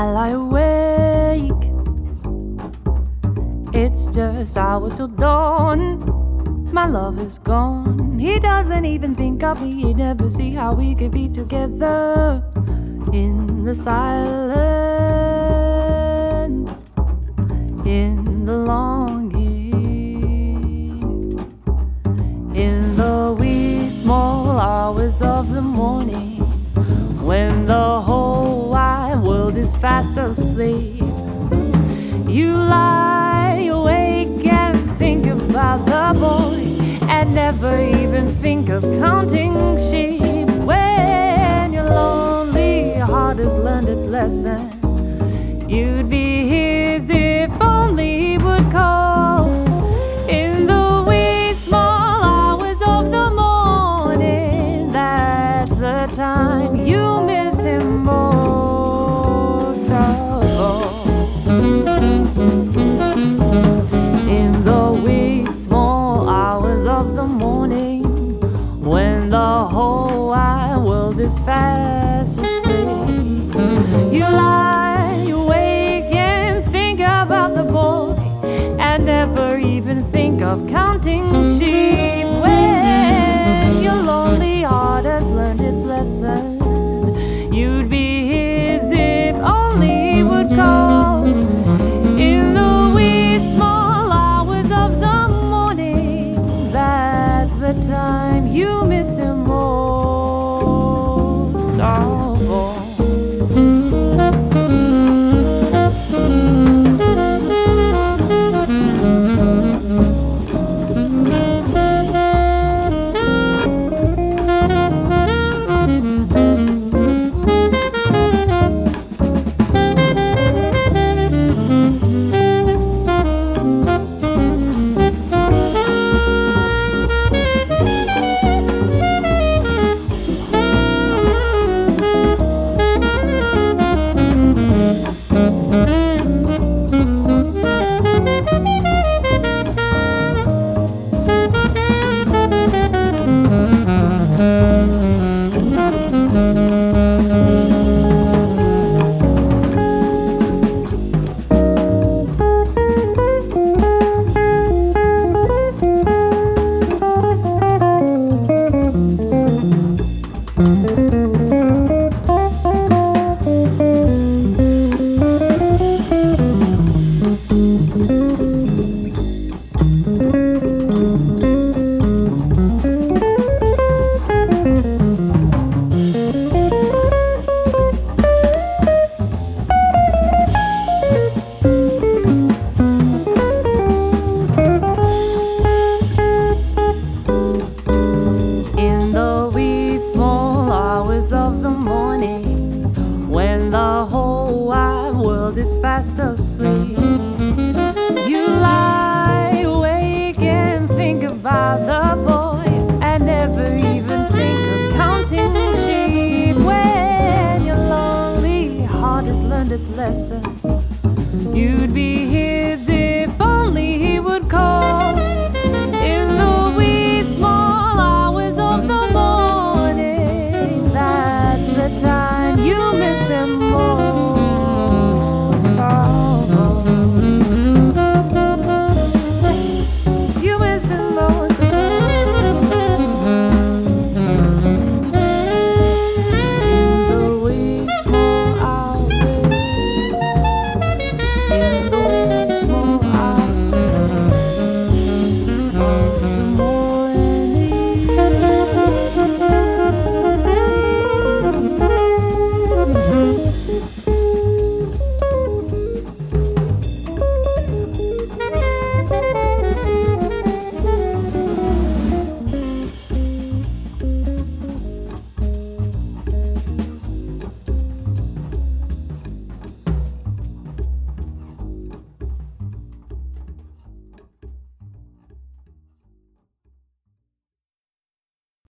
I lie awake. It's just hours till dawn. My love is gone. He doesn't even think of me. He never see how we could be together in the silence, in the longing, in the wee small hours of the morning, when the whole wide world is fast asleep. You lie awake and think about the boy, and never even think of counting sheep. When your lonely heart has learned its lesson, you'd be his if only he would call. In the wee small hours of the morning, that's the time you miss him most of all. In the wee small hours of the morning, when the whole wide world is fast asleep, you lie awake and think about the boy, and never even think of counting sheep. When your lonely heart has learned its lesson, you'd be his if only he would call. In the wee small hours of the morning, that's the time you miss him most of all. Of the morning, when the whole wide world is fast asleep, you lie awake and think about the boy, and never even think of counting sheep. When your lonely heart has learned its lesson, you'd be here